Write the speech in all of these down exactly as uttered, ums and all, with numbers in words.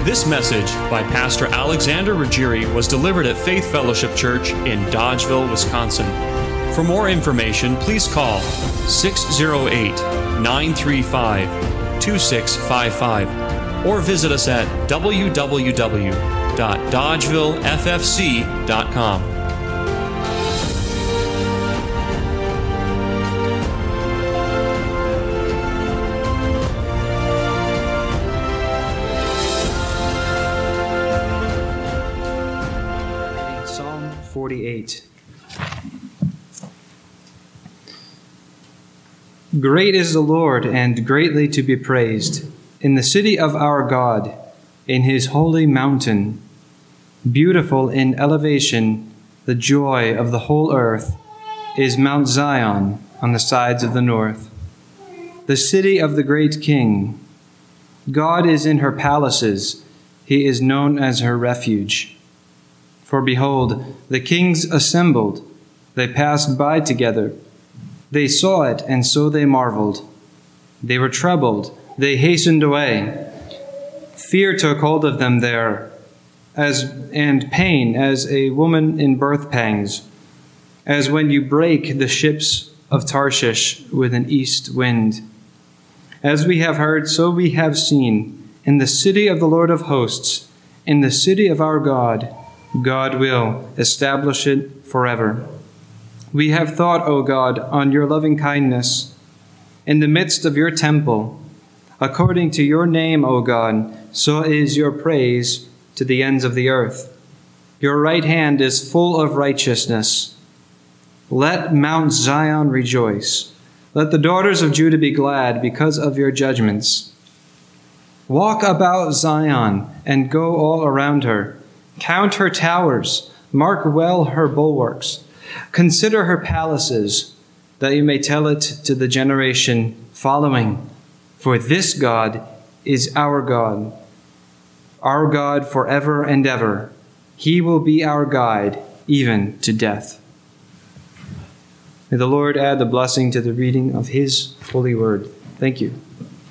This message by Pastor Alexander Ruggieri was delivered at Faith Fellowship Church in Dodgeville, Wisconsin. For more information, please call six oh eight, nine three five, two six five five or visit us at w w w dot dodgeville f f c dot com. Psalm forty-eight. Great is the Lord, and greatly to be praised, in the city of our God, in his holy mountain. Beautiful in elevation, the joy of the whole earth, is Mount Zion on the sides of the north. The city of the great King. God is in her palaces. He is known as her refuge. For behold, the kings assembled. They passed by together. They saw it, and so they marveled. They were troubled. They hastened away. Fear took hold of them there, as and pain as a woman in birth pangs, as when you break the ships of Tarshish with an east wind. As we have heard, so we have seen, in the city of the Lord of hosts, in the city of our God, God will establish it forever. We have thought, O God, on your loving kindness in the midst of your temple. According to your name, O God, so is your praise to the ends of the earth. Your right hand is full of righteousness. Let Mount Zion rejoice. Let the daughters of Judah be glad because of your judgments. Walk about Zion and go all around her. Count her towers. Mark well her bulwarks. Consider her palaces, that you may tell it to the generation following. For this God is our God, our God forever and ever. He will be our guide, even to death. May the Lord add the blessing to the reading of his holy word. Thank you.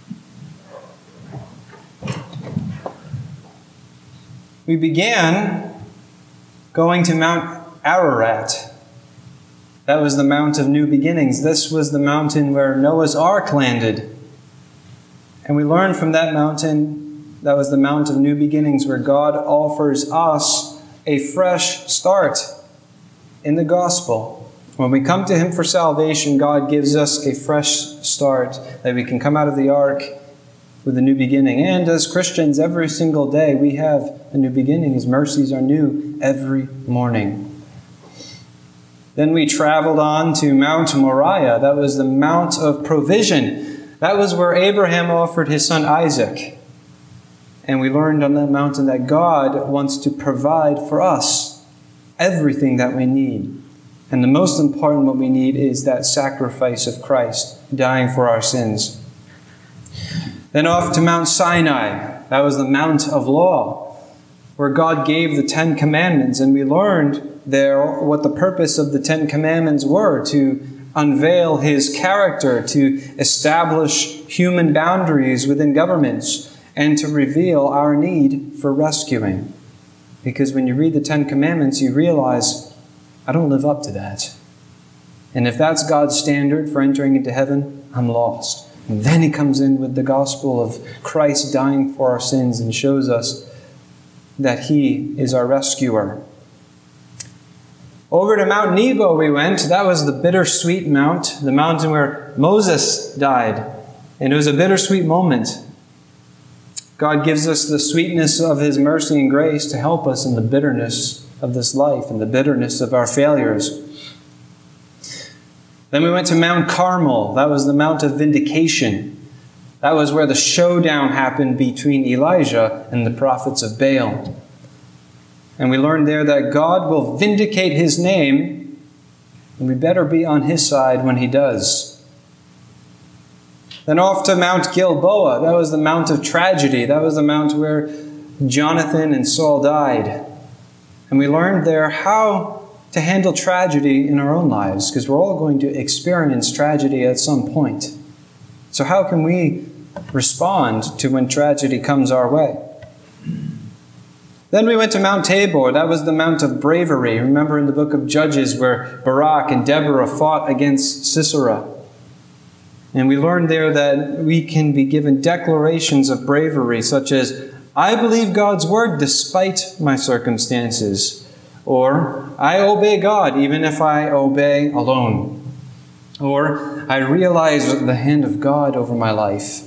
We began going to Mount Ararat. That was the Mount of New Beginnings. This was the mountain where Noah's Ark landed. And we learned from that mountain, that was the Mount of New Beginnings, where God offers us a fresh start in the gospel. When we come to him for salvation, God gives us a fresh start, that we can come out of the ark with a new beginning. And as Christians, every single day we have a new beginning. His mercies are new every morning. Then we traveled on to Mount Moriah. That was the Mount of Provision. That was where Abraham offered his son Isaac. And we learned on that mountain that God wants to provide for us everything that we need. And the most important what we need is that sacrifice of Christ dying for our sins. Then off to Mount Sinai. That was the Mount of Law, where God gave the Ten Commandments. And we learned there what the purpose of the Ten Commandments were: to unveil his character, to establish human boundaries within governments, and to reveal our need for rescuing. Because when you read the Ten Commandments, you realize, I don't live up to that. And if that's God's standard for entering into heaven, I'm lost. And then he comes in with the gospel of Christ dying for our sins and shows us that he is our rescuer. Over to Mount Nebo we went. That was the bittersweet mount, the mountain where Moses died. And it was a bittersweet moment. God gives us the sweetness of his mercy and grace to help us in the bitterness of this life and the bitterness of our failures. Then we went to Mount Carmel. That was the Mount of Vindication. That was where the showdown happened between Elijah and the prophets of Baal. And we learned there that God will vindicate his name, and we better be on his side when he does. Then off to Mount Gilboa. That was the Mount of Tragedy. That was the mount where Jonathan and Saul died. And we learned there how to handle tragedy in our own lives, because we're all going to experience tragedy at some point. So how can we respond to when tragedy comes our way? Then we went to Mount Tabor. That was the Mount of Bravery. Remember in the book of Judges where Barak and Deborah fought against Sisera. And we learned there that we can be given declarations of bravery such as, I believe God's word despite my circumstances. Or, I obey God even if I obey alone. Or, I realize the hand of God over my life.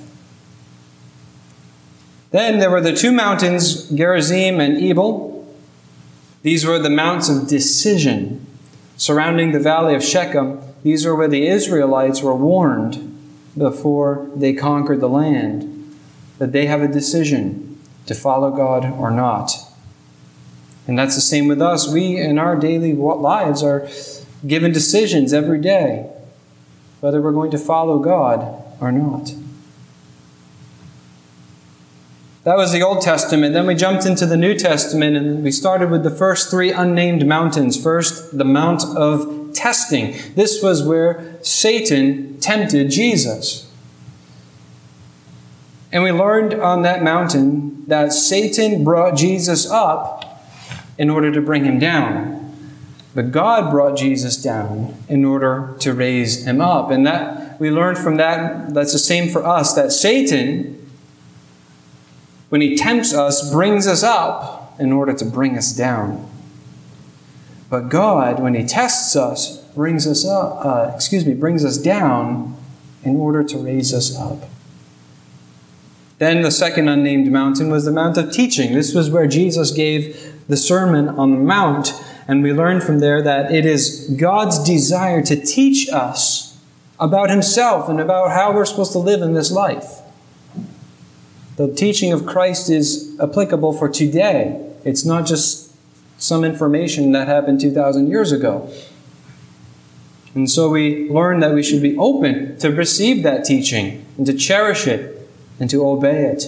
Then there were the two mountains, Gerizim and Ebal. These were the mounts of decision. Surrounding the valley of Shechem, these were where the Israelites were warned before they conquered the land, that they have a decision to follow God or not. And that's the same with us. We, in our daily lives, are given decisions every day, whether we're going to follow God or not. That was the Old Testament. Then we jumped into the New Testament, and we started with the first three unnamed mountains. First, the Mount of Testing. This was where Satan tempted Jesus. And we learned on that mountain that Satan brought Jesus up in order to bring him down. But God brought Jesus down in order to raise him up. And that we learned from that, that's the same for us, that Satan, when he tempts us, brings us up in order to bring us down. But God, when he tests us, brings us up, uh, excuse me, brings us down in order to raise us up. Then the second unnamed mountain was the Mount of Teaching. This was where Jesus gave the Sermon on the Mount, and we learned from there that it is God's desire to teach us about himself and about how we're supposed to live in this life. The teaching of Christ is applicable for today. It's not just some information that happened two thousand years ago. And so we learn that we should be open to receive that teaching and to cherish it and to obey it.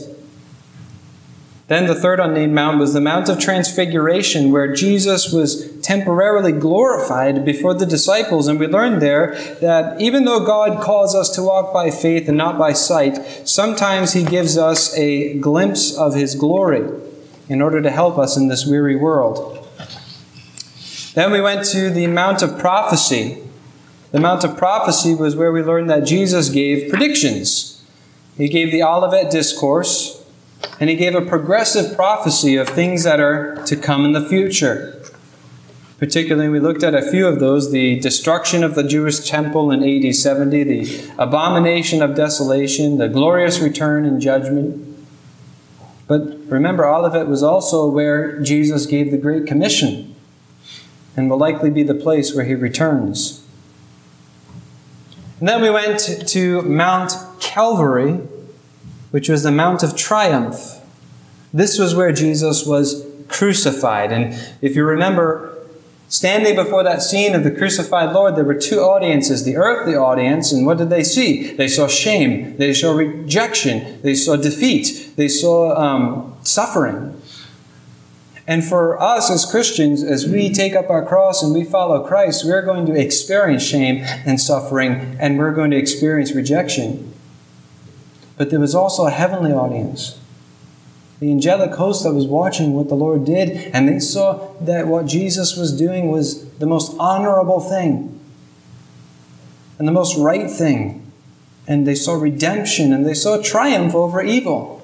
Then the third unnamed mount was the Mount of Transfiguration, where Jesus was temporarily glorified before the disciples. And we learned there that even though God calls us to walk by faith and not by sight, sometimes he gives us a glimpse of his glory in order to help us in this weary world. Then we went to the Mount of Prophecy. The Mount of Prophecy was where we learned that Jesus gave predictions. He gave the Olivet Discourse, and he gave a progressive prophecy of things that are to come in the future. Particularly, we looked at a few of those: the destruction of the Jewish temple in A D seventy, the abomination of desolation, the glorious return and judgment. But remember, Olivet was also where Jesus gave the Great Commission, and will likely be the place where he returns. And then we went to Mount Calvary, which was the Mount of Triumph. This was where Jesus was crucified. And if you remember, standing before that scene of the crucified Lord, there were two audiences. The earthly audience, and what did they see? They saw shame. They saw rejection. They saw defeat. They saw um, suffering. And for us as Christians, as we take up our cross and we follow Christ, we're going to experience shame and suffering, and we're going to experience rejection. But there was also a heavenly audience. The angelic host that was watching what the Lord did, and they saw that what Jesus was doing was the most honorable thing and the most right thing. And they saw redemption, and they saw triumph over evil.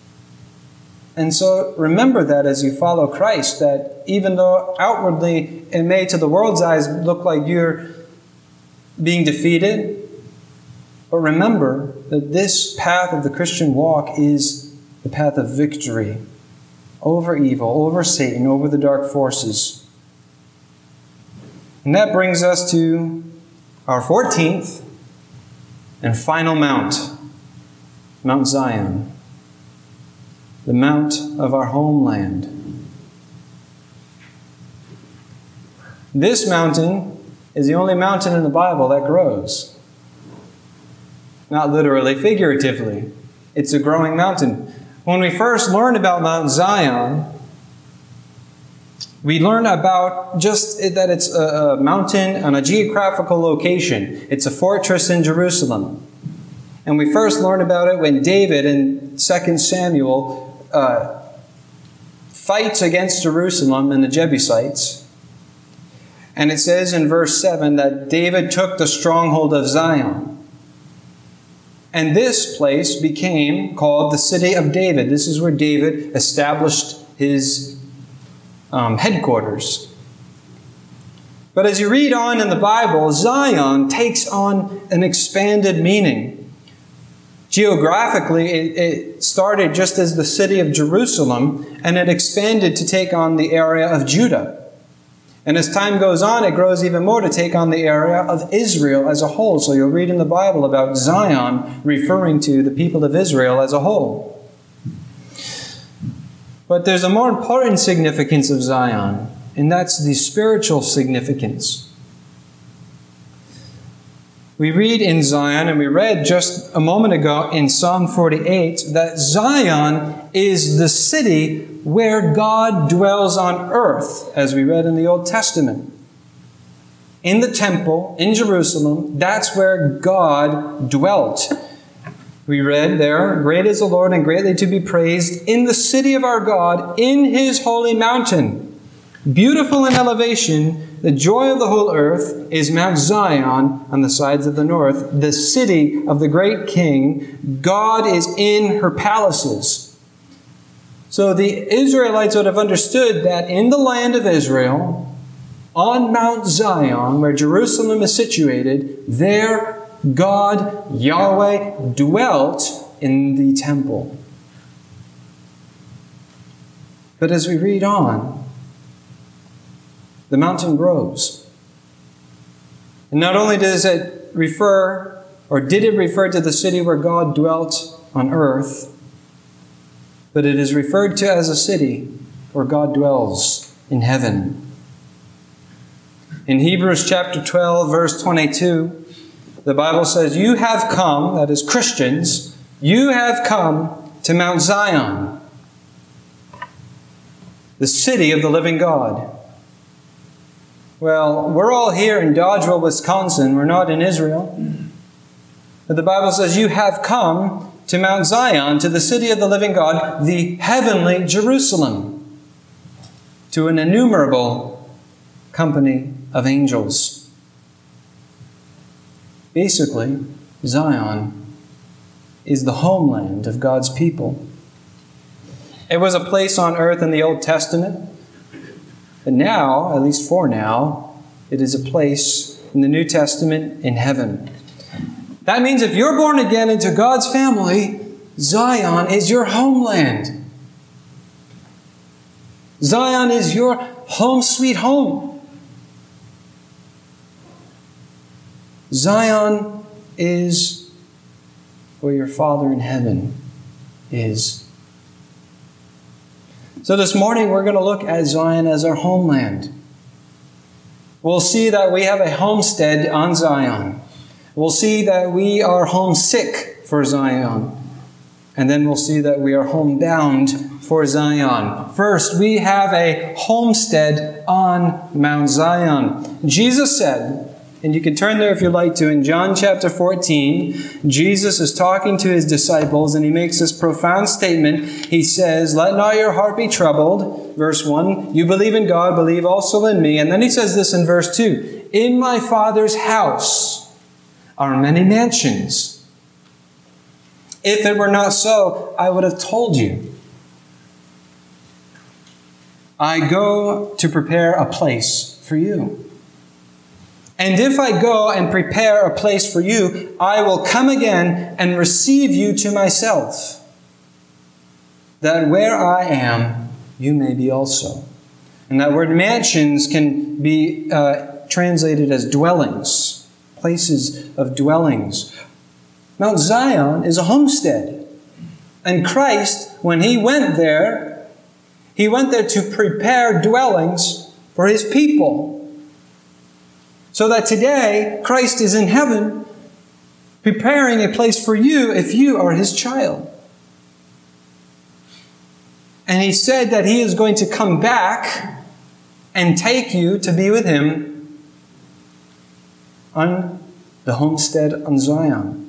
And so remember that as you follow Christ, that even though outwardly it may to the world's eyes look like you're being defeated, but remember that this path of the Christian walk is the path of victory over evil, over Satan, over the dark forces. And that brings us to our fourteenth and final mount, Mount Zion, the mount of our homeland. This mountain is the only mountain in the Bible that grows. Not literally, figuratively. It's a growing mountain. When we first learned about Mount Zion, we learned about just that it's a mountain on a geographical location. It's a fortress in Jerusalem. And we first learned about it when David in Second Samuel uh, fights against Jerusalem and the Jebusites. And it says in verse seven that David took the stronghold of Zion. And this place became called the City of David. This is where David established his um, headquarters. But as you read on in the Bible, Zion takes on an expanded meaning. Geographically, it, it started just as the city of Jerusalem, and it expanded to take on the area of Judah. And as time goes on, it grows even more to take on the area of Israel as a whole. So you'll read in the Bible about Zion referring to the people of Israel as a whole. But there's a more important significance of Zion, and that's the spiritual significance. We read in Zion, and we read just a moment ago in Psalm forty-eight, that Zion is the city where God dwells on earth, as we read in the Old Testament. In the temple, in Jerusalem, that's where God dwelt. We read there, "Great is the Lord and greatly to be praised in the city of our God, in His holy mountain. Beautiful in elevation, the joy of the whole earth is Mount Zion on the sides of the north, the city of the great King. God is in her palaces." So the Israelites would have understood that in the land of Israel, on Mount Zion, where Jerusalem is situated, there God, Yahweh, dwelt in the temple. But as we read on, the mountain grows. And not only does it refer, or did it refer to the city where God dwelt on earth, but it is referred to as a city where God dwells in heaven. In Hebrews chapter twelve, verse twenty-two, the Bible says, "You have come," that is Christians, "you have come to Mount Zion, the city of the living God." Well, we're all here in Dodgeville, Wisconsin. We're not in Israel. But the Bible says, "You have come to Mount Zion, to the city of the living God, the heavenly Jerusalem, to an innumerable company of angels." Basically, Zion is the homeland of God's people. It was a place on earth in the Old Testament. But now, at least for now, it is a place in the New Testament in heaven. That means if you're born again into God's family, Zion is your homeland. Zion is your home sweet home. Zion is where your Father in heaven is. So this morning we're going to look at Zion as our homeland. We'll see that we have a homestead on Zion. We'll see that we are homesick for Zion. And then we'll see that we are homebound for Zion. First, we have a homestead on Mount Zion. Jesus said, and you can turn there if you'd like to, in John chapter fourteen, Jesus is talking to his disciples and he makes this profound statement. He says, "Let not your heart be troubled." Verse one, "You believe in God, believe also in me." And then he says this in verse two, "In my Father's house are many mansions. If it were not so, I would have told you. I go to prepare a place for you. And if I go and prepare a place for you, I will come again and receive you to myself, that where I am, you may be also." And that word mansions can be uh, translated as dwellings, places of dwellings. Mount Zion is a homestead. And Christ, when he went there, he went there to prepare dwellings for his people. So that today, Christ is in heaven, preparing a place for you if you are his child. And he said that he is going to come back and take you to be with him on the homestead on Zion.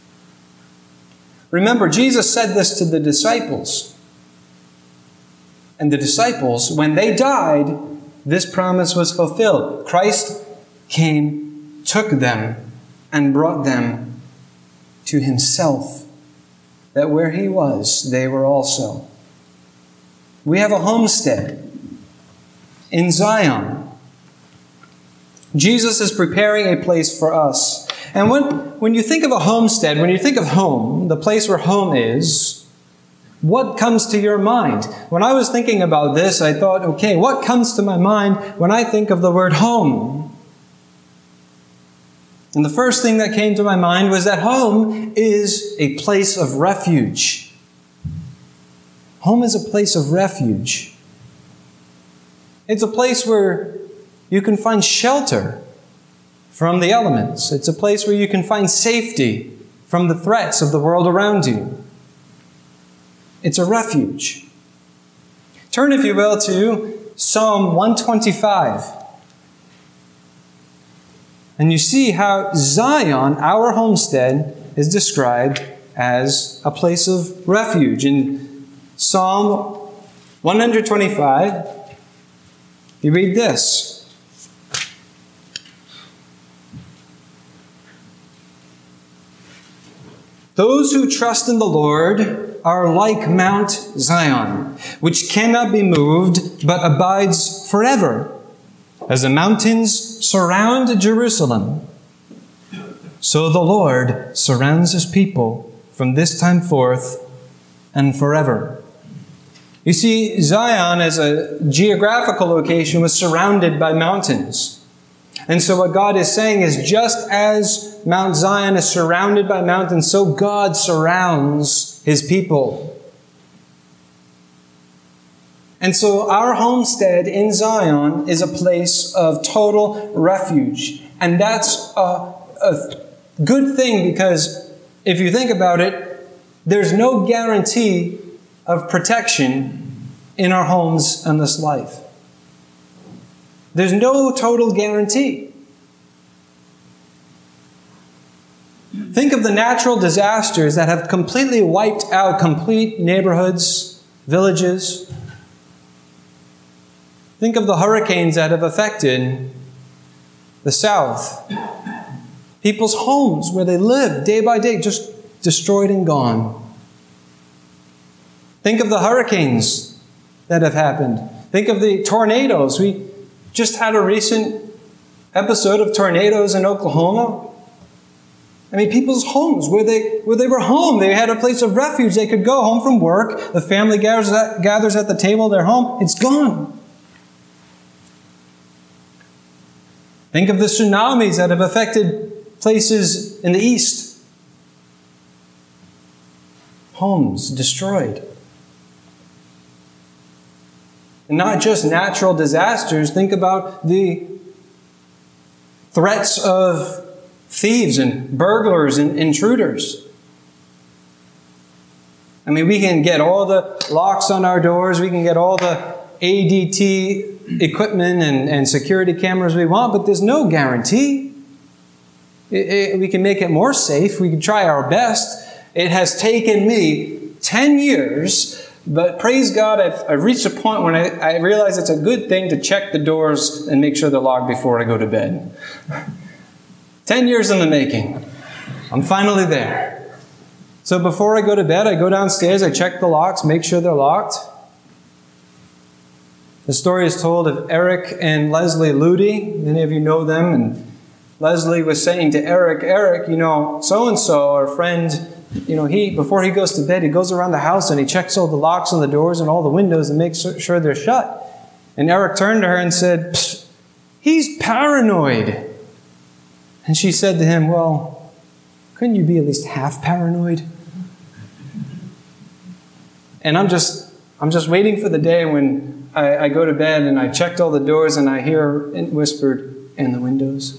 Remember, Jesus said this to the disciples. and the disciples, when they died, this promise was fulfilled. Christ came, took them, and brought them to himself, that where he was, they were also. We have a homestead in Zion. Jesus is preparing a place for us. And when, when you think of a homestead, when you think of home, the place where home is, what comes to your mind? When I was thinking about this, I thought, okay, what comes to my mind when I think of the word home? And the first thing that came to my mind was that home is a place of refuge. Home is a place of refuge. It's a place where you can find shelter from the elements. It's a place where you can find safety from the threats of the world around you. It's a refuge. Turn, if you will, to Psalm one twenty-five. And you see how Zion, our homestead, is described as a place of refuge. In Psalm one twenty-five, you read this. Those who trust in the Lord are like Mount Zion, which cannot be moved, but abides forever. As the mountains surround Jerusalem, so the Lord surrounds his people from this time forth and forever. You see, Zion as a geographical location was surrounded by mountains. And so what God is saying is, just as Mount Zion is surrounded by mountains, so God surrounds his people. And so our homestead in Zion is a place of total refuge. And that's a, a good thing, because if you think about it, there's no guarantee of protection in our homes in this life. There's no total guarantee. Think of the natural disasters that have completely wiped out complete neighborhoods, villages. Think of the hurricanes that have affected the South. People's homes where they live day by day, just destroyed and gone. Think of the hurricanes that have happened. Think of the tornadoes. We just had a recent episode of tornadoes in Oklahoma. I mean, people's homes, where they where they were home, they had a place of refuge. They could go home from work. The family gathers at, gathers at the table. They're home. It's gone. Think of the tsunamis that have affected places in the East. Homes destroyed. And not just natural disasters. Think about the threats of thieves and burglars and intruders. I mean, we can get all the locks on our doors. We can get all the A D T equipment and, and security cameras we want, but there's no guarantee. It, it, we can make it more safe. We can try our best. It has taken me ten years, but praise God, I've, I've reached a point when I, I realize it's a good thing to check the doors and make sure they're locked before I go to bed. Ten years in the making. I'm finally there. So before I go to bed, I go downstairs, I check the locks, make sure they're locked. The story is told of Eric and Leslie Ludy. Many of you know them. And Leslie was saying to Eric, Eric, you know, so-and-so, our friend, you know, he before he goes to bed, he goes around the house and he checks all the locks on the doors and all the windows and makes sure they're shut. And Eric turned to her and said, he's paranoid. And she said to him, well, couldn't you be at least half paranoid? And I'm just, I'm just waiting for the day when I, I go to bed and I checked all the doors and I hear it whispered, in the windows.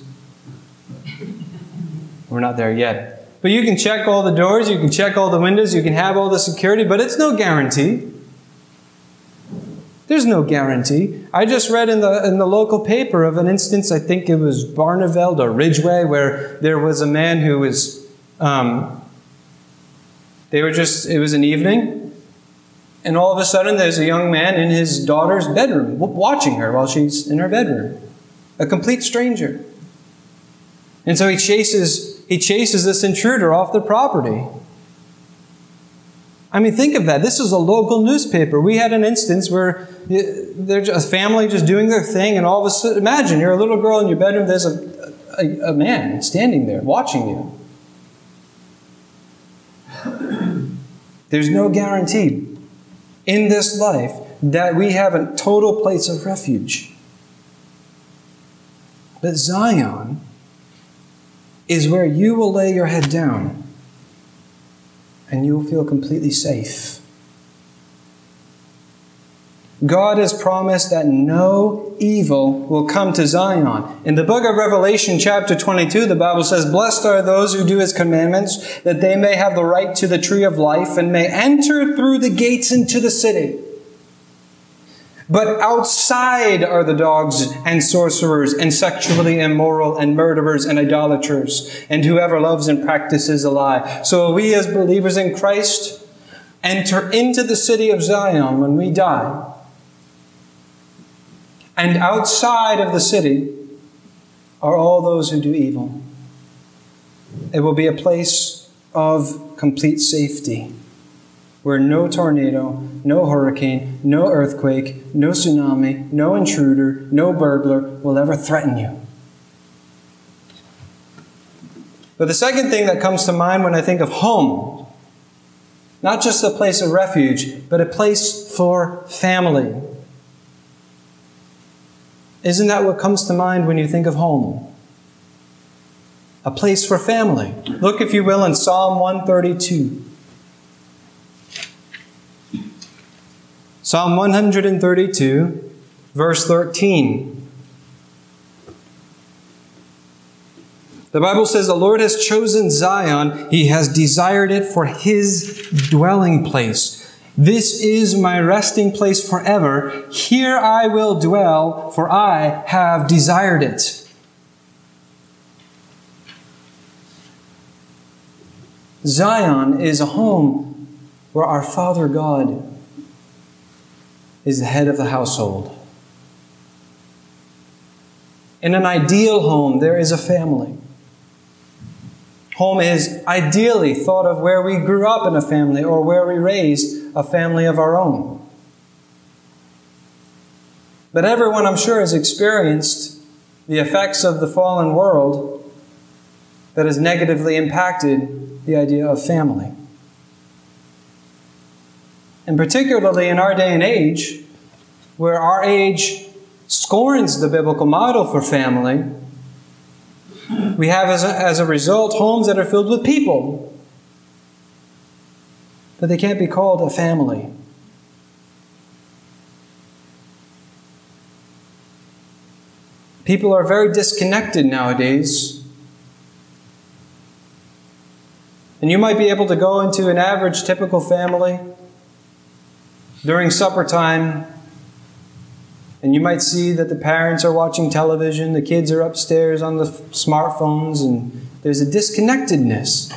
We're not there yet. But you can check all the doors, you can check all the windows, you can have all the security, but it's no guarantee. There's no guarantee. I just read in the in the local paper of an instance, I think it was Barneveld or Ridgeway, where there was a man who was, um, they were just, it was an evening, And all of a sudden, there's a young man in his daughter's bedroom, watching her while she's in her bedroom. A complete stranger. And so he chases, he chases this intruder off the property. I mean, think of that. This is a local newspaper. We had an instance where there's a family just doing their thing, and all of a sudden, imagine you're a little girl in your bedroom, there's a, a, a man standing there watching you. There's no guarantee in this life that we have a total place of refuge. But Zion is where you will lay your head down and you will feel completely safe. God has promised that no evil will come to Zion. In the book of Revelation, chapter twenty-two, the Bible says, "Blessed are those who do His commandments, that they may have the right to the tree of life and may enter through the gates into the city. But outside are the dogs and sorcerers and sexually immoral and murderers and idolaters and whoever loves and practices a lie." So we as believers in Christ enter into the city of Zion when we die. And outside of the city are all those who do evil. It will be a place of complete safety, where no tornado, no hurricane, no earthquake, no tsunami, no intruder, no burglar will ever threaten you. But the second thing that comes to mind when I think of home, not just a place of refuge, but a place for family. Isn't that what comes to mind when you think of home? A place for family. Look, if you will, in Psalm one thirty-two. Psalm one thirty-two, verse thirteen. The Bible says, "The Lord has chosen Zion. He has desired it for His dwelling place. This is my resting place forever. Here I will dwell, for I have desired it." Zion is a home where our Father God is the head of the household. In an ideal home, there is a family. Home is ideally thought of where we grew up in a family or where we raised a family of our own. But everyone, I'm sure, has experienced the effects of the fallen world that has negatively impacted the idea of family. And particularly in our day and age, where our age scorns the biblical model for family, we have as a, as a result homes that are filled with people, but they can't be called a family. People are very disconnected nowadays. And you might be able to go into an average, typical family during supper time, and you might see that the parents are watching television, the kids are upstairs on the smartphones, and there's a disconnectedness.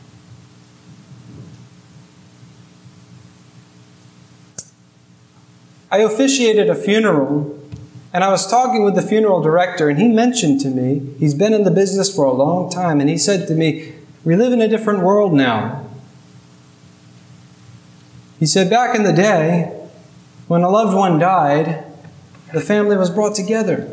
I officiated a funeral, and I was talking with the funeral director, and he mentioned to me, he's been in the business for a long time, and he said to me, "We live in a different world now." He said, back in the day, when a loved one died, the family was brought together.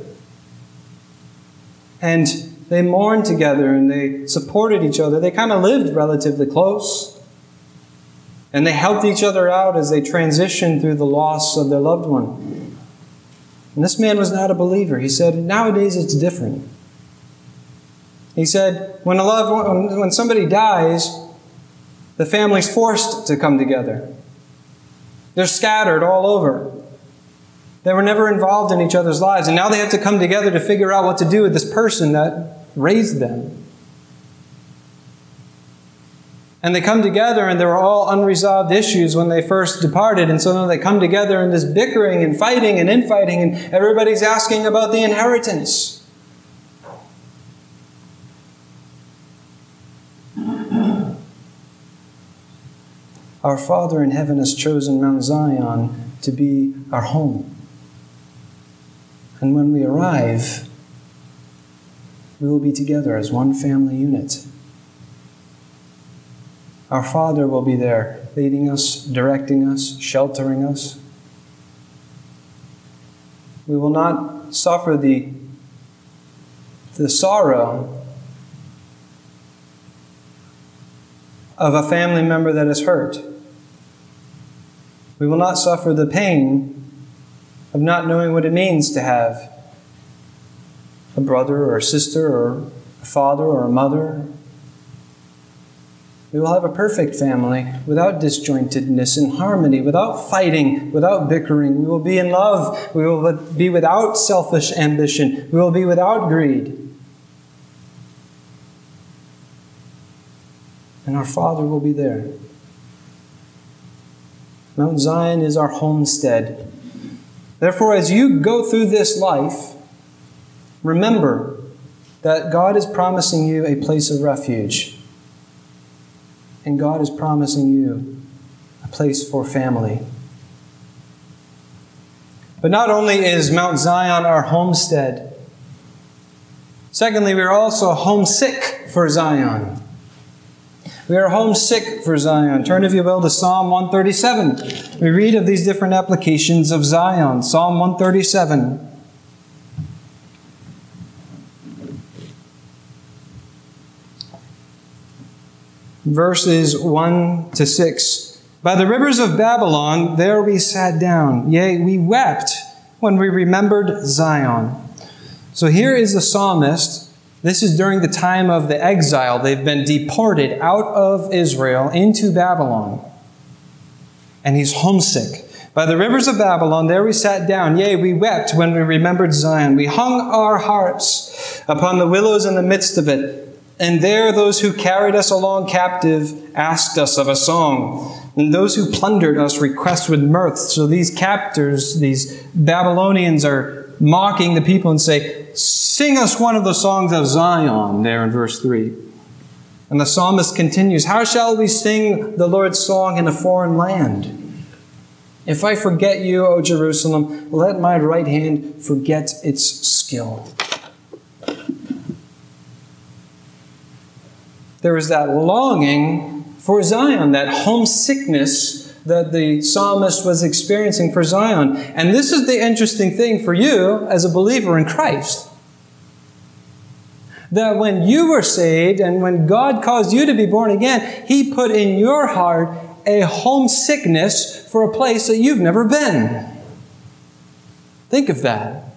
And they mourned together and they supported each other. They kind of lived relatively close. And they helped each other out as they transitioned through the loss of their loved one. And this man was not a believer. He said, nowadays it's different. He said, when a loved one, when somebody dies, the family's forced to come together. They're scattered all over. They were never involved in each other's lives, and now they have to come together to figure out what to do with this person that raised them. And they come together, and there were all unresolved issues when they first departed, and so now they come together in this bickering and fighting and infighting, and everybody's asking about the inheritance. Our Father in heaven has chosen Mount Zion to be our home. And when we arrive, we will be together as one family unit. Our Father will be there, leading us, directing us, sheltering us. We will not suffer the, the sorrow of a family member that is hurt. We will not suffer the pain of not knowing what it means to have a brother or a sister or a father or a mother. We will have a perfect family without disjointedness, in harmony, without fighting, without bickering. We will be in love. We will be without selfish ambition. We will be without greed. And our Father will be there. Mount Zion is our homestead. Therefore, as you go through this life, remember that God is promising you a place of refuge. And God is promising you a place for family. But not only is Mount Zion our homestead, secondly, we are also homesick for Zion. We are homesick for Zion. Turn, if you will, to Psalm one thirty-seven. We read of these different applications of Zion. Psalm one thirty-seven. Verses one to six. By the rivers of Babylon, there we sat down. Yea, we wept when we remembered Zion. So here is the psalmist. This is during the time of the exile. They've been deported out of Israel into Babylon. And he's homesick. By the rivers of Babylon, there we sat down. Yea, we wept when we remembered Zion. We hung our harps upon the willows in the midst of it. And there those who carried us along captive asked us of a song. And those who plundered us request with mirth. So these captors, these Babylonians, are mocking the people and say, sing us one of the songs of Zion, there in verse three. And the psalmist continues, how shall we sing the Lord's song in a foreign land? If I forget you, O Jerusalem, let my right hand forget its skill. There is that longing for Zion, that homesickness that the psalmist was experiencing for Zion. And this is the interesting thing for you as a believer in Christ. That when you were saved and when God caused you to be born again, He put in your heart a homesickness for a place that you've never been. Think of that.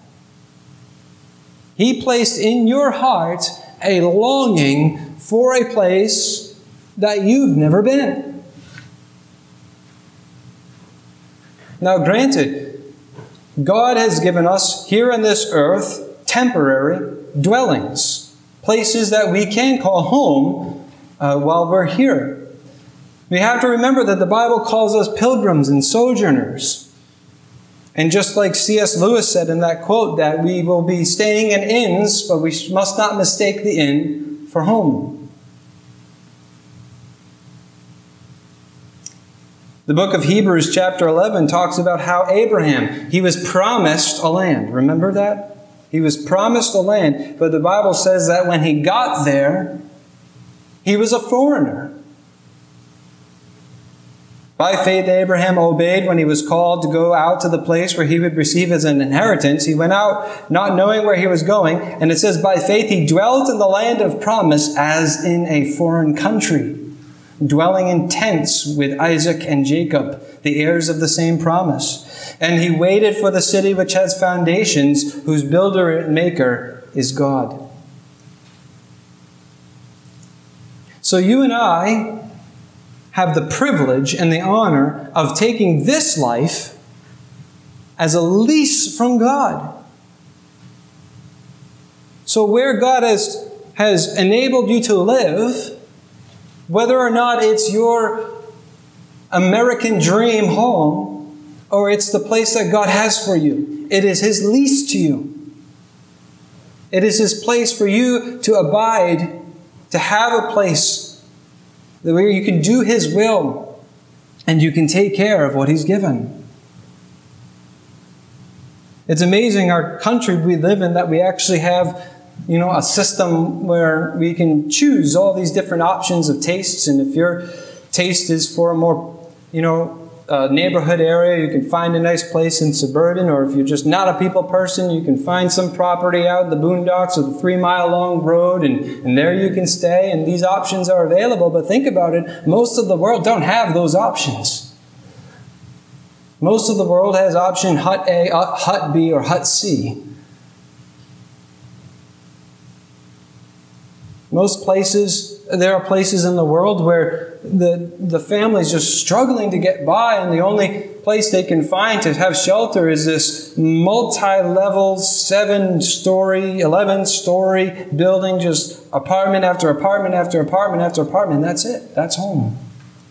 He placed in your heart a longing for a place that you've never been. Now, granted, God has given us here on this earth temporary dwellings, places that we can call home uh, while we're here. We have to remember that the Bible calls us pilgrims and sojourners. And just like C S Lewis said in that quote, that we will be staying in inns, but we must not mistake the inn for home. The book of Hebrews chapter eleven talks about how Abraham, he was promised a land. Remember that? He was promised a land, but the Bible says that when he got there, he was a foreigner. By faith, Abraham obeyed when he was called to go out to the place where he would receive as an inheritance. He went out not knowing where he was going, and it says, by faith he dwelt in the land of promise as in a foreign country, dwelling in tents with Isaac and Jacob, the heirs of the same promise. And he waited for the city which has foundations, whose builder and maker is God. So you and I have the privilege and the honor of taking this life as a lease from God. So where God has, has enabled you to live, whether or not it's your American dream home, or it's the place that God has for you, it is His lease to you. It is His place for you to abide, to have a place where you can do His will And you can take care of what He's given. It's amazing, our country we live in, that we actually have, you know, a system where we can choose all these different options of tastes. And if your taste is for a more, you know, uh, neighborhood area, you can find a nice place in suburban. Or if you're just not a people person, you can find some property out in the boondocks with a three-mile long road, and, and there you can stay. And these options are available. But think about it, most of the world don't have those options. Most of the world has option Hut A, uh, Hut B, or Hut C. Most places, there are places in the world where the, the family's just struggling to get by, and the only place they can find to have shelter is this multi-level, seven-story, eleven-story building, just apartment after apartment after apartment after apartment. That's it. That's home.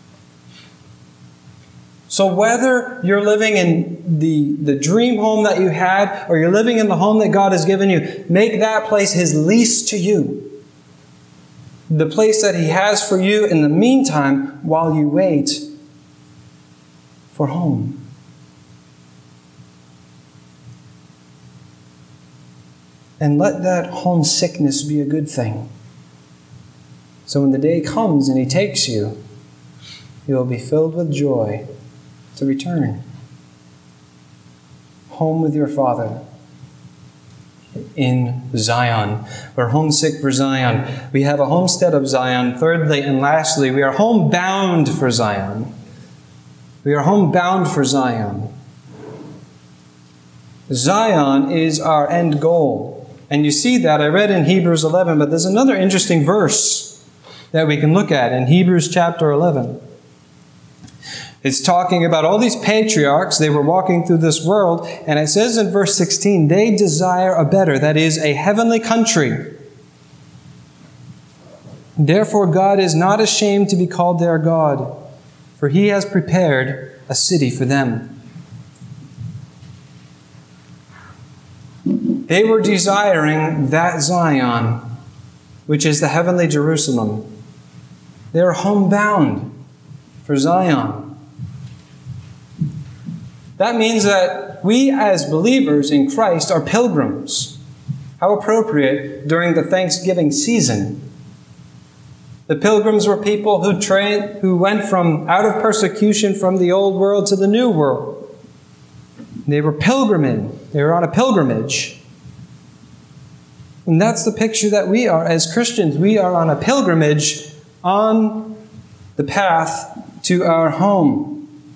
So whether you're living in the, the dream home that you had, or you're living in the home that God has given you, make that place His lease to you. The place that He has for you in the meantime while you wait for home. And let that homesickness be a good thing. So when the day comes and He takes you, you will be filled with joy to return home with your Father in Zion. We're homesick for Zion. We have a homestead of Zion. Thirdly and lastly, we are homebound for Zion. We are homebound for Zion. Zion is our end goal. And you see that. I read in Hebrews eleven, but there's another interesting verse that we can look at in Hebrews chapter eleven. It's talking about all these patriarchs. They were walking through this world. And it says in verse sixteen, they desire a better, that is, a heavenly country. Therefore God is not ashamed to be called their God, for He has prepared a city for them. They were desiring that Zion, which is the heavenly Jerusalem. They are homebound for Zion. That means that we as believers in Christ are pilgrims. How appropriate during the Thanksgiving season. The pilgrims were people who trained, who went from out of persecution from the old world to the new world. They were pilgriming. They were on a pilgrimage. And that's the picture that we are as Christians. We are on a pilgrimage on the path to our home.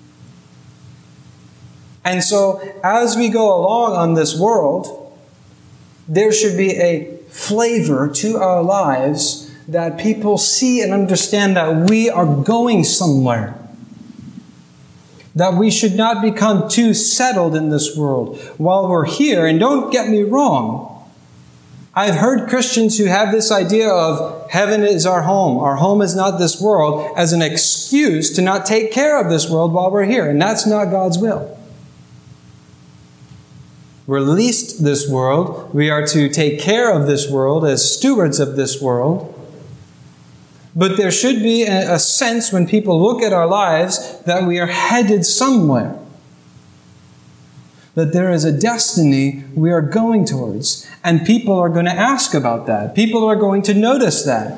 And so, as we go along on this world, there should be a flavor to our lives that people see and understand that we are going somewhere. That we should not become too settled in this world while we're here. And don't get me wrong. I've heard Christians who have this idea of heaven is our home, our home is not this world, as an excuse to not take care of this world while we're here. And that's not God's will. We're leased this world. We are to take care of this world as stewards of this world. But there should be a sense when people look at our lives that we are headed somewhere. That there is a destiny we are going towards. And people are going to ask about that. People are going to notice that.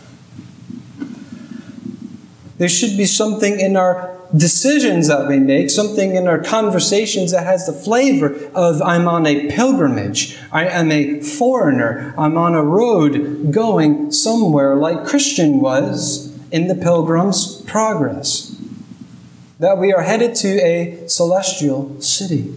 There should be something in our decisions that we make, something in our conversations that has the flavor of I'm on a pilgrimage, I am a foreigner, I'm on a road going somewhere like Christian was in the Pilgrim's Progress. That we are headed to a celestial city.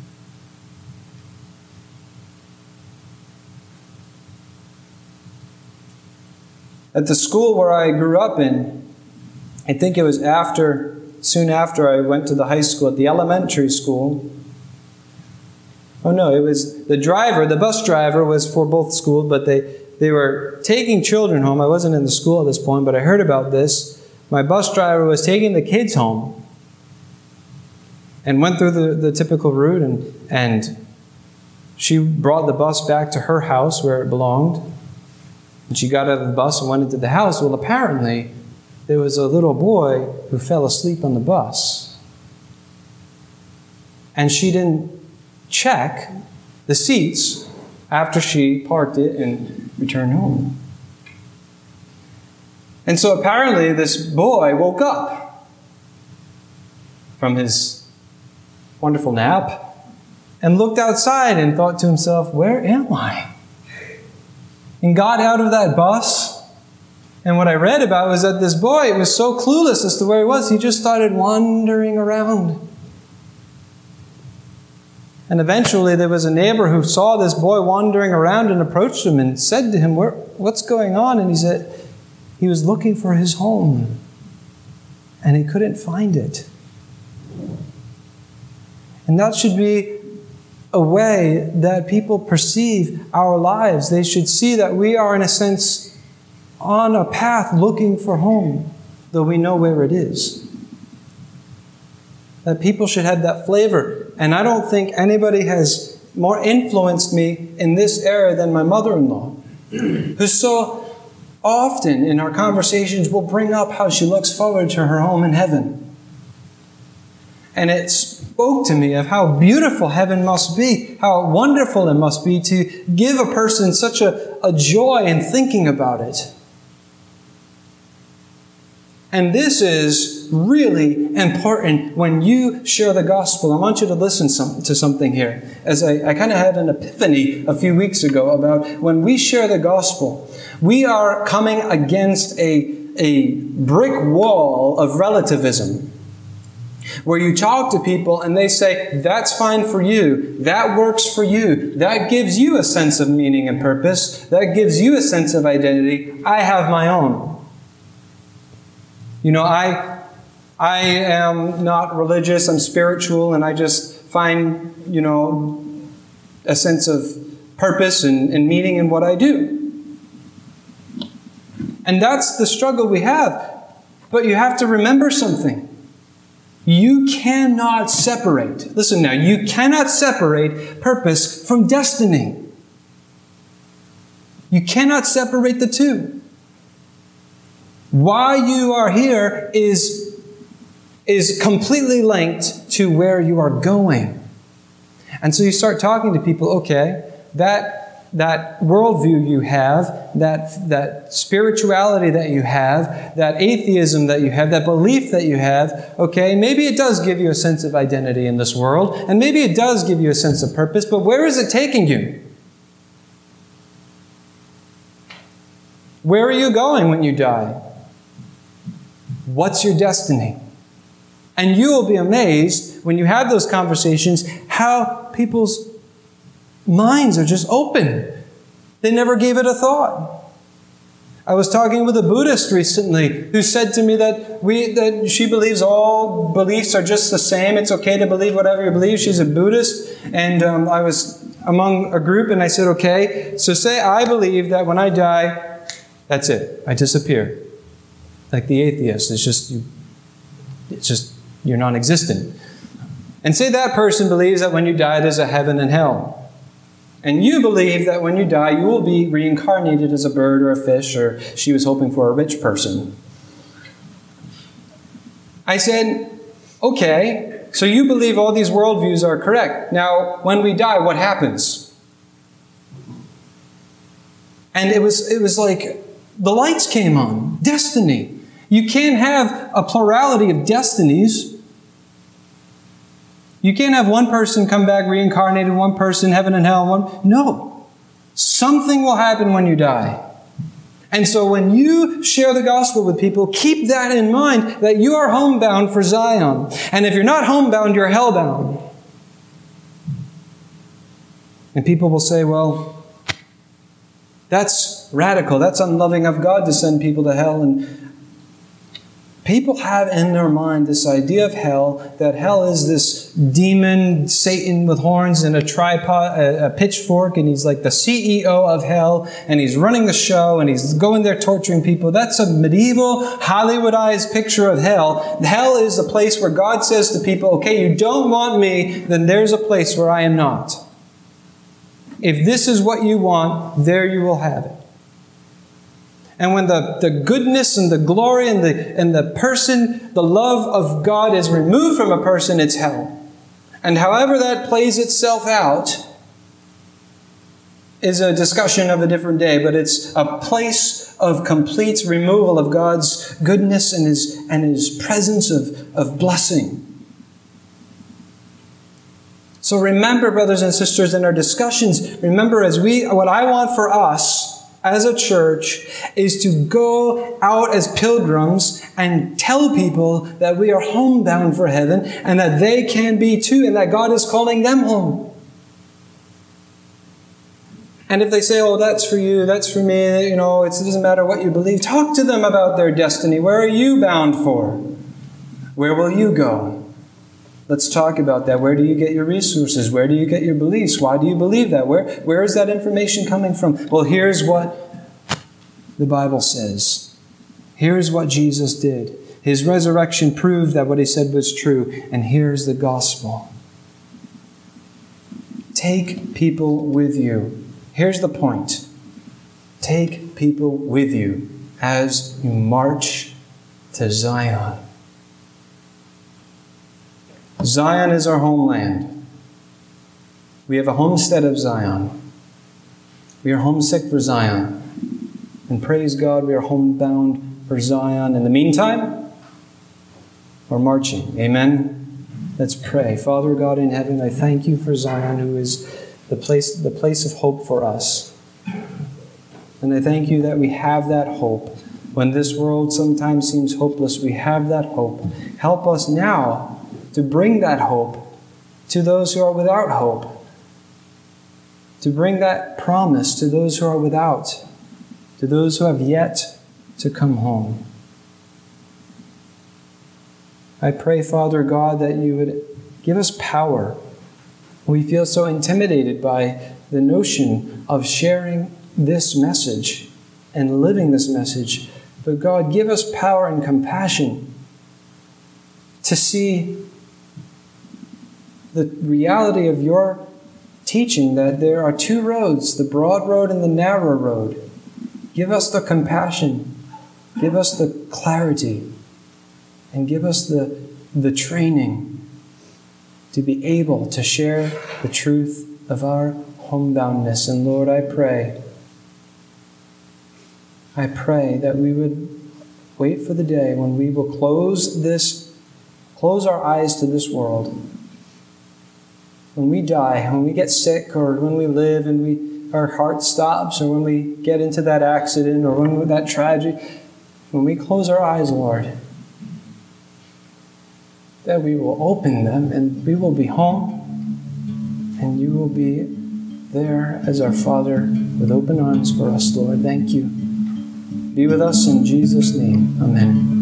At the school where I grew up in, I think it was after Soon after I went to the high school, at the elementary school. Oh no, it was the driver, the bus driver was for both schools, but they, they were taking children home. I wasn't in the school at this point, but I heard about this. My bus driver was taking the kids home and went through the, the typical route, and, and she brought the bus back to her house where it belonged. And she got out of the bus and went into the house. Well, apparently, there was a little boy who fell asleep on the bus. And she didn't check the seats after she parked it and returned home. And so apparently this boy woke up from his wonderful nap and looked outside and thought to himself, where am I? And got out of that bus. And what I read about was that this boy was so clueless as to where he was, he just started wandering around. And eventually there was a neighbor who saw this boy wandering around and approached him and said to him, Where, what's going on? And he said he was looking for his home and he couldn't find it. And that should be a way that people perceive our lives. They should see that we are, in a sense, on a path looking for home, though we know where it is. That people should have that flavor. And I don't think anybody has more influenced me in this area than my mother-in-law, who so often in our conversations will bring up how she looks forward to her home in heaven. And it spoke to me of how beautiful heaven must be, how wonderful it must be to give a person such a, a joy in thinking about it. And this is really important when you share the gospel. I want you to listen some, to something here. As I, I kind of had an epiphany a few weeks ago about when we share the gospel, we are coming against a, a brick wall of relativism, where you talk to people and they say, that's fine for you, that works for you, that gives you a sense of meaning and purpose, that gives you a sense of identity, I have my own. You know, I I am not religious, I'm spiritual, and I just find, you know, a sense of purpose and, and meaning in what I do. And that's the struggle we have. But you have to remember something. You cannot separate, listen now, you cannot separate purpose from destiny. You cannot separate the two. Why you are here is, is completely linked to where you are going. And so you start talking to people, okay, that That worldview you have, that, that spirituality that you have, that atheism that you have, that belief that you have, okay, maybe it does give you a sense of identity in this world, and maybe it does give you a sense of purpose, but where is it taking you? Where are you going when you die? What's your destiny? And you will be amazed when you have those conversations how people's minds are just open. They never gave it a thought. I was talking with a Buddhist recently who said to me that we that she believes all beliefs are just the same. It's okay to believe whatever you believe. She's a Buddhist. And um, I was among a group and I said, okay, so say I believe that when I die, that's it. I disappear. Like the atheist. It's just, you, it's just you're non-existent. And say that person believes that when you die, there's a heaven and hell. And you believe that when you die, you will be reincarnated as a bird or a fish, or she was hoping for a rich person. I said, okay, so you believe all these worldviews are correct. Now, when we die, what happens? And it was, it was like the lights came on. Destiny. You can't have a plurality of destinies. You can't have one person come back reincarnated, one person, heaven and hell. One. No. Something will happen when you die. And so when you share the gospel with people, keep that in mind, that you are homebound for Zion. And if you're not homebound, you're hellbound. And people will say, well, that's radical. That's unloving of God to send people to hell. And people have in their mind this idea of hell, that hell is this demon, Satan with horns and a tripod, a, a pitchfork, and he's like the C E O of hell, and he's running the show, and he's going there torturing people. That's a medieval, Hollywoodized picture of hell. Hell is the place where God says to people, okay, you don't want me, then there's a place where I am not. If this is what you want, there you will have it. And when the, the goodness and the glory and the, and the person, the love of God is removed from a person, it's hell. And however that plays itself out is a discussion of a different day, but it's a place of complete removal of God's goodness and His, and His presence of, of blessing. So remember, brothers and sisters, in our discussions, remember as we, what I want for us as a church is to go out as pilgrims and tell people that we are homebound for heaven and that they can be too, and that God is calling them home. And if they say, oh, that's for you, that's for me, you know, it doesn't matter what you believe, talk to them about their destiny. Where are you bound for? Where will you go? Let's talk about that. Where do you get your resources? Where do you get your beliefs? Why do you believe that? Where, where is that information coming from? Well, here's what the Bible says. Here's what Jesus did. His resurrection proved that what He said was true. And here's the gospel. Take people with you. Here's the point. Take people with you as you march to Zion. Zion is our homeland. We have a homestead of Zion. We are homesick for Zion. And praise God, we are homebound for Zion. In the meantime, we're marching. Amen? Let's pray. Father God in heaven, I thank You for Zion, who is the place, the place of hope for us. And I thank You that we have that hope. When this world sometimes seems hopeless, we have that hope. Help us now to bring that hope to those who are without hope. To bring that promise to those who are without. To those who have yet to come home. I pray, Father God, that You would give us power. We feel so intimidated by the notion of sharing this message and living this message. But God, give us power and compassion to see the reality of Your teaching, that there are two roads, the broad road and the narrow road. Give us the compassion, give us the clarity, and give us the, the training to be able to share the truth of our homeboundness. And Lord, I pray, I pray that we would wait for the day when we will close this, close our eyes to this world. When we die, when we get sick, or when we live and we, our heart stops, or when we get into that accident, or when that tragedy, when we close our eyes, Lord, that we will open them and we will be home and You will be there as our Father with open arms for us, Lord. Thank You. Be with us in Jesus' name. Amen.